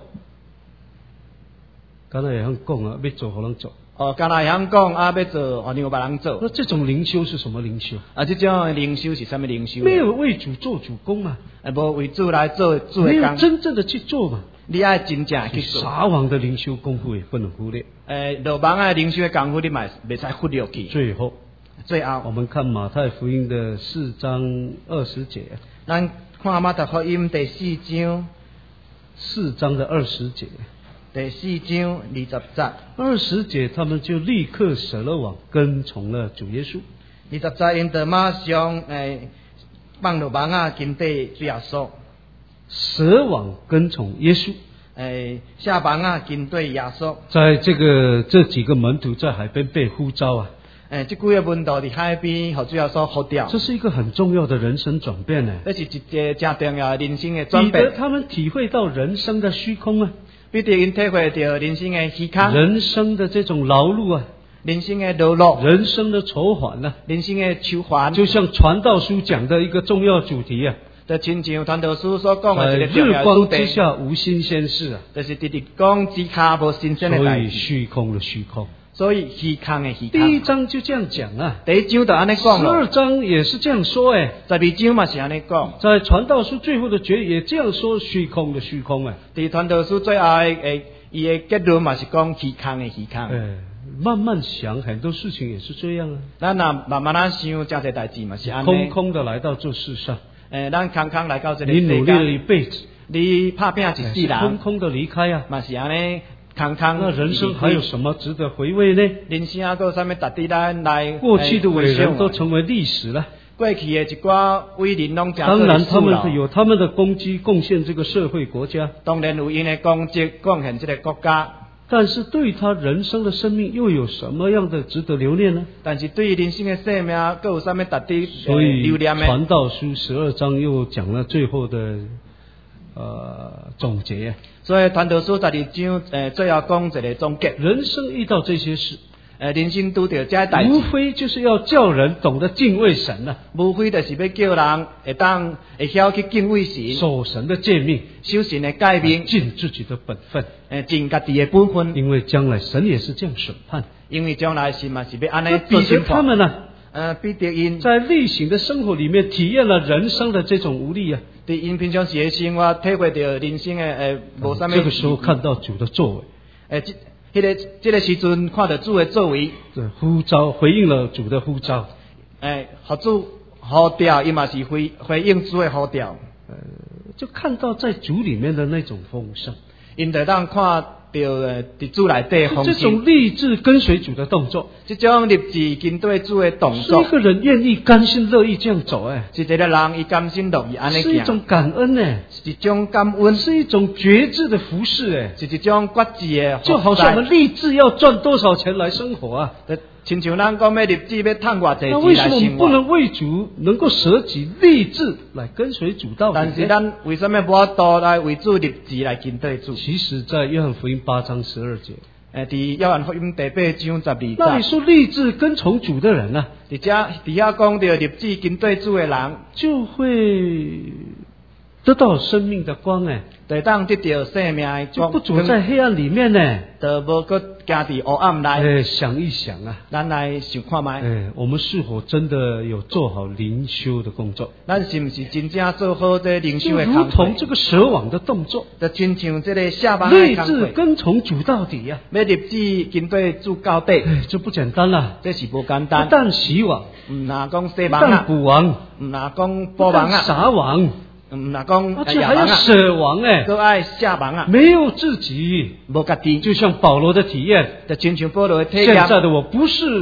刚才也很讲啊，要做好人做。 哦，敢若会讲啊，要做互让别人做。 那这种灵修是什么灵修？ 啊，这种灵修是什么灵修？ 没有为主做主公嘛， 诶，无为主来做主没有的工， 真正的去做嘛。 你爱真正去做。 撒网的灵修功夫也不能忽略。 诶，落网的灵修的功夫，你嘛袂使忽略去。 最后， 最后， 我们看马太福音的四章二十节。 咱看马太福音第四章， 四章的二十节。 第四章二十节。 二十节，他们就立刻舍了网，跟从了主耶稣。 二十节，因就马上诶放落网啊，跟对主耶稣。 舍网跟从耶稣。 诶，下网啊，跟对耶稣。 在这个这几个门徒在海边被呼召啊。 诶，这几个门徒伫海边，互主耶稣呼召。 这是一个很重要的人生转变呢。 这是一个真重要的人生的转彼得变。 他们体会到人生的虚空啊。 彼得因体会到人生的虚空。 人生的这种劳碌啊。 人生的劳碌。 人生的愁烦啊。 人生的愁烦。 就像传道书讲的一个重要主题啊。 就亲像传道书所讲的一个重日要主题。 光之下无新鲜事啊。 就是直直光之下无新鲜的代志。 所以虚空的虚空。 所以虚空的虚空。 第一章就这样讲啊。 第一章就安尼讲十了。 二章也是这样说哎。 十二章嘛是安尼讲。 在传道书最后的结也这样说虚空的虚空啊。 在传道书最后的诶，伊的结论嘛是讲虚空的虚空。 哎，慢慢想，很多事情也是这样啊。 咱若慢慢啊想，真侪代志嘛是安尼。 空空的来到这世上。 诶，咱空空来到这个世界。 你努力了一辈子。 你拍拼一世人。 空空的离开啊。 嘛是安尼。空空， 那人生还有什么值得回味呢？ 人生还有什么值得咱来？ 过去的伟人都成为历史了。 过去的一寡伟人拢成当然，他们有他们的功绩，贡献这个社会国家。 当然有因的功绩，贡献这个国家。 但是对他人生的生命又有什么样的值得留念呢？ 但是对人生的生命，又有什么值得所以留念的？ 传道书十二章又讲了最后的呃总结。 所以传道书十二章诶，最后讲一个总结。 人生遇到这些事， 诶，人生拄到这些代志， 无非就是要叫人懂得敬畏神啊， 无非就是要叫人会当会晓去敬畏神， 守神的诫命， 守神的诫命， 尽自己的本分， 诶，尽家己的本分。 因为将来神也是这样审判， 因为将来神嘛是要安尼做审判。他们呢？ 呃，彼得因在例行的生活里面体验了人生的这种无力啊。 对，因平常时的生活体会到人生的诶无啥物。 这个时候看到主的作为， 诶，这、迄个、这个时阵看到主的作为， 对，呼召回应了主的呼召。 诶，互主呼召，伊嘛是回回应主的呼召。 呃，就看到在主里面的那种丰盛， 因就当看。对，伫主内底丰盛。 这种立志跟随主的动作， 这种立志跟对主的动作， 是一个人愿意甘心乐意这样走哎， 是一个人伊甘心乐意安尼行， 是一种感恩呢， 是一种感恩， 是一种觉志的服侍哎， 是一种决志的。 就好像我们立志要赚多少钱来生活啊， 亲像咱讲要立志要赚偌济钱来生活。 那为什么我们不能为主能够舍己立志来跟随主到底？ 但是咱为什么无多来为主立志来跟对主？ 其实，在约翰福音八章十二节， 诶，伫约翰福音第八章十二节， 那你说立志跟从主的人啊， 伫遮伫遐讲到立志跟对主的人， 就会得到生命的光哎， 对，当得到生命的光， 就不走在黑暗里面呢， 就无搁行伫黑暗内。 哎，想一想啊， 咱来想看卖， 哎，我们是否真的有做好灵修的工作？ 咱是不是真正做好这灵修的工作？ 如同这个舍网的动作， 就亲像这个下班的立志跟从主到底呀、 啊，要立志跟对主到底， 哎，这不简单啦， 这是不简单。 不但洗网， 唔那讲洗网啊，不但补网， 唔那讲补网啊， 撒网。 嗯，那讲而且还要舍网哎， 都爱下网啊， 没有自己， 无家己， 就像保罗的体验， 就亲像保罗的体验。 现在的我不是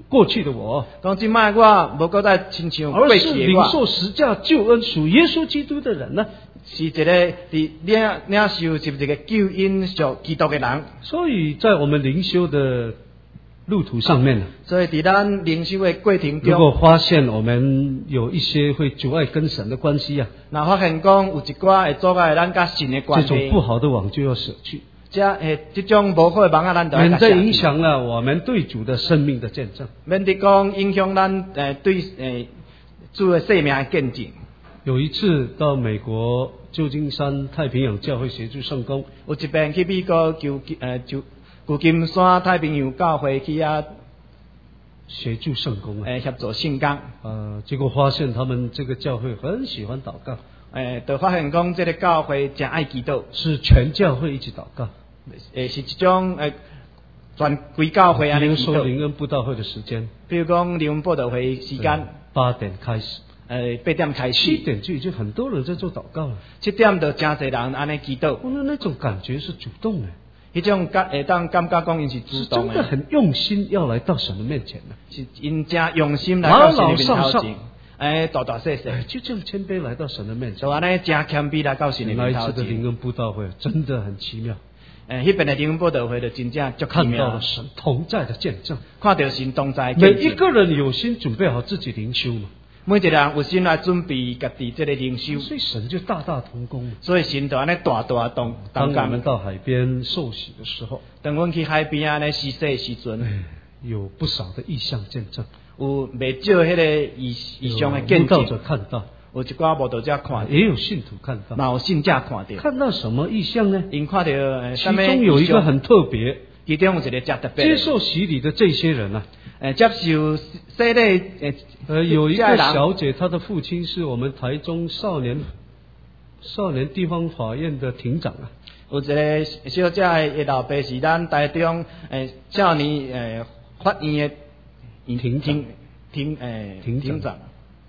过去的我， 讲即摆我无搁再亲像过而是去的我， 领受十架救恩属耶稣基督的人呢。 是一个伫领领受是一个救恩属基督的人。 所以在我们灵修的路途上面呢， 所以伫咱灵修的过程如果中， 发现我们有一些会阻碍跟神的关系啊， 若发现讲有一寡会阻碍咱甲神的这关系， 种不好的网就要舍去， 这诶这种无好的网啊，咱就要免得影甲舍去， 响了我们对主的生命的见证。 免得讲影响咱诶对诶主的生命的见证。 有一次到美国旧金山太平洋教会协助圣工， 有一遍去美国旧诶旧旧金山太平洋教会去啊协助圣工啊， 诶协助圣工， 呃，结果发现他们这个教会很喜欢祷告， 诶就发现讲这个教会真爱祈祷， 是全教会一起祷告。 诶是一种诶全规教会安比如说尼祈祷。 灵恩布道会的时间， 比如讲灵恩布道会时间， 八点开始， 诶八点开七始， 点就已经很多人在做祷告了。 七点就真侪人安尼祈祷， 我说那种感觉是主动的， 迄种感会当感觉讲因是主是动的， 真的很用心要来到神的面前的。 是因真用心来到神的面头老老少前，诶大大细细， 哎，就这样谦卑来到神的面前就。安尼真谦卑来到神的那面头前一次的灵。恩布道会真的很奇妙， 诶，迄边的灵恩布道会就真正足奇妙看到了，神同在的见证。 看到神同在的每一见证。 个人有心准备好自己灵修嘛， 每一个人有心来准备家己这个灵修， 所以神就大大同工嘛。 所以神就安尼大大同同当我们工。 到海边受洗的时候， 当阮去海边安尼洗洗的时阵， 哎，有不少的意象见证， 有袂少迄个异异象的见有慕道者证， 看到， 有一寡无道者看到， 也有信徒看到。 嘛有信者看到。 看到什么意象呢？ 因看到呃其什么中有一异象个很特别， 其中有一个较特别的， 接受洗礼的这些人啊， 诶接受洗礼诶呃，有一个这人小姐，她的父亲是我们台中少年少年地方法院的庭长啊。 有一个小姐诶老爸是咱台中诶少年诶法院诶庭长庭庭诶庭长庭长。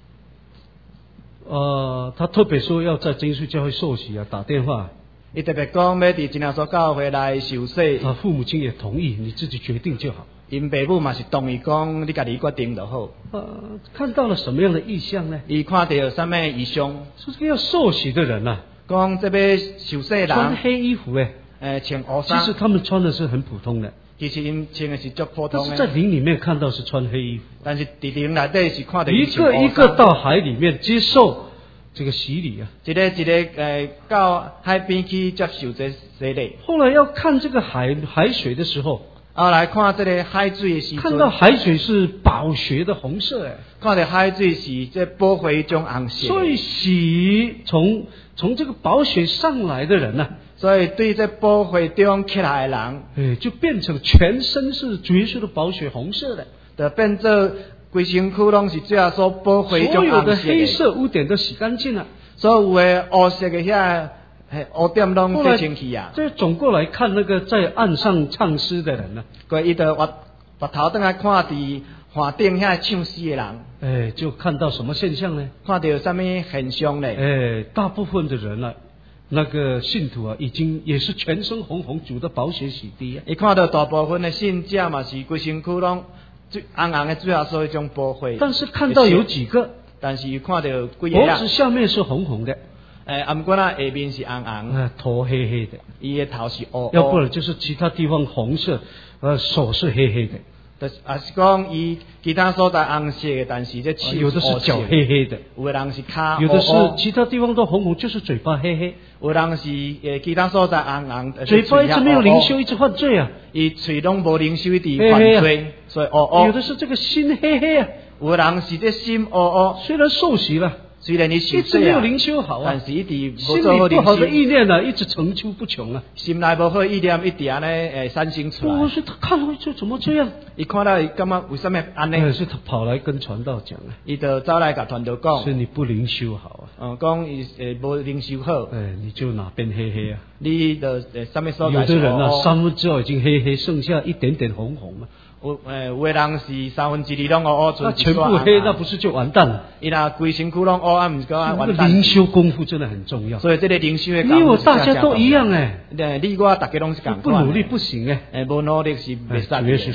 呃，他特别说要在真耶稣教会受洗啊，打电话， 伊特别讲要伫真耶稣教会来受洗， 他父母亲也同意，你自己决定就好。 因爸母嘛是同意讲你家己决定就好。 呃，看到了什么样的意象呢？ 伊看到什么异象， 说这个要受洗的人啊， 讲这要受洗的穿人黑衣服哎， 诶穿黑衫， 其实他们穿的是很普通的， 其实因穿的是足普但是在通的， 灵里面看到是穿黑衣服， 但是伫灵内底是看到一伊穿黑个一个衫。 到海里面接受这个洗礼啊。 一个一个诶，到海边去接受这洗礼， 后来要看这个海海水的时候， 后来看这个海水的时阵， 看到海水是宝血的红色哎， 看到海水是这宝血一种红色的， 所以洗从从这个宝血上来的人呢、 所以对这宝血中起来的人， 哎，就变成全身是主耶稣的宝血红色的， 就变做规身躯拢是这样说宝血一所有的种红色黑色污点都洗干净了。 所有的黑色的遐嘿污点拢后来洗清去啊。 这总过来看那个在岸上唱诗的人呢、 过伊就挖挖头等来看伫岸顶遐唱诗的人， 哎，就看到什么现象呢？ 看到什么现象呢？ 哎，大部分的人啊，那个信徒啊，已经也是全身红红，主的宝血洗涤啊。 伊看到大部分的信者嘛是规身躯拢最红红的，最后说一种宝血。 但是看到有几个但是伊看到几个脖人子，下面是红红的， 诶，颔管啊下面是红红， 呃，头黑黑的， 伊的头是黑要不黑。 然就是其他地方红色，呃，手是黑黑的， 就是也是讲伊其他所在红色的，但是这手呃有的是黑色脚黑黑的， 有的人是骹有的是黑黑其他地方都红红，就是嘴巴黑黑， 有的人是诶其他所在红红，呃嘴巴一直没有灵修， 嘴黑一直犯罪啊。 伊喙拢无灵修，一直黑黑啊犯罪，所以黑黑。 有的是这个心黑黑啊， 有的人是这心黑黑， 虽然受洗了， 虽然你受一直没有洗啊， 灵修好啊但，是一直无心做好灵里不好的修， 意念呢、啊，一直层出不穷啊。 心内无好意念一直安尼诶产生出来。 我说他看到就怎么这样？ 伊看到伊感觉为什么安尼？ 但是他跑来跟传道讲啊， 伊就走来甲传道讲， 是你不灵修好啊， 嗯，讲伊诶无灵修好， 哎，你就哪边黑黑啊？ 你就诶什么所在有的人啊， 是黑三分之二已经黑黑，剩下一点点红红了， 有诶有的人是三分之二拢黑黑， 那全部剩一撮黑， 红红那不是就完蛋了？ 伊若规身躯拢黑，啊，毋是讲那完蛋。 个灵修功夫真的很重要。 所以这个灵修的你我大家都一样哎， 诶，你我大家拢是共款不努力不行哎。 诶，无努力是哎袂使主耶稣说，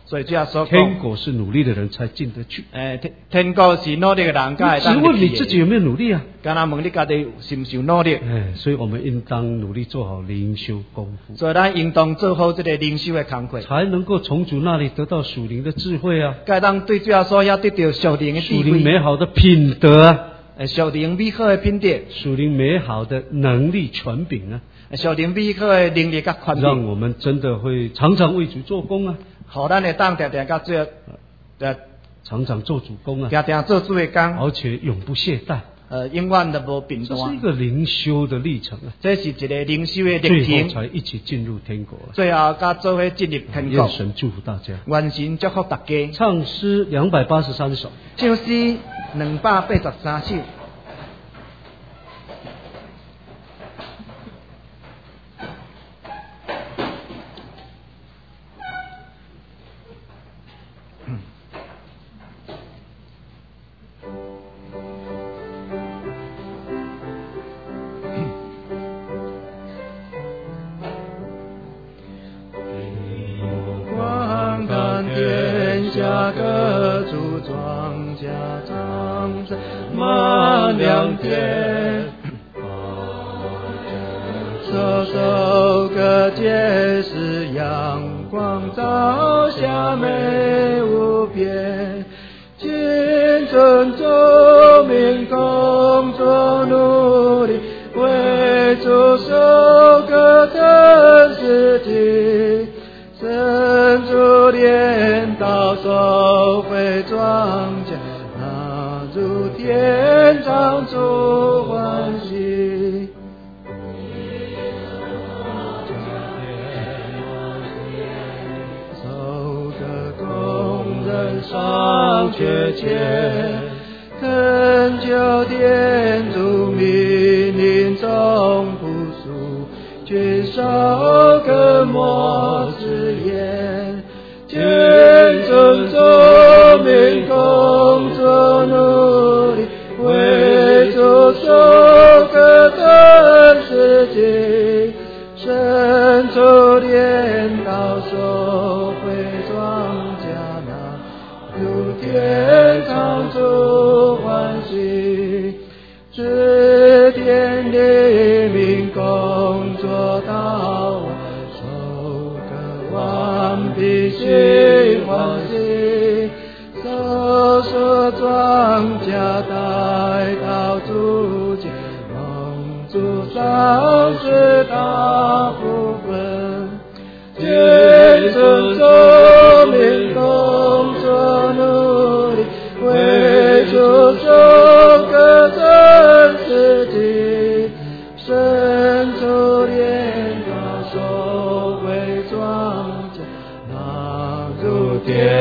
所以这样说天国是努力的人才进得去。 诶，天天国是努力的人才会只问你自己有没有努力啊？ 敢若问你家己是毋是有努力？ 哎，所以我们应当努力做好灵修功夫， 所以咱应当做好这个灵修的工作， 才能够从主那里得到属灵的智慧啊， 该当对主要说要得到属灵的智属灵慧， 美好的品德啊， 诶，属灵美好的品德， 属灵美好的能力权柄啊， 属灵美好的能力甲权柄， 让我们真的会常常为主做工啊， 互咱会当定定甲主，呃， 常常做主工啊， 定定做主的工， 而且永不懈怠。 呃，永远都无变淡。 这是一个灵修的历程啊， 这是一个灵修的历最后程， 才一起进入天国啊。 最后甲做伙进入天国。 愿神祝福大家。 愿神祝福大家。 唱诗两百八十三首。 唱诗两百八十三首。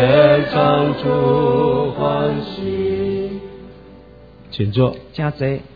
请坐。 请坐。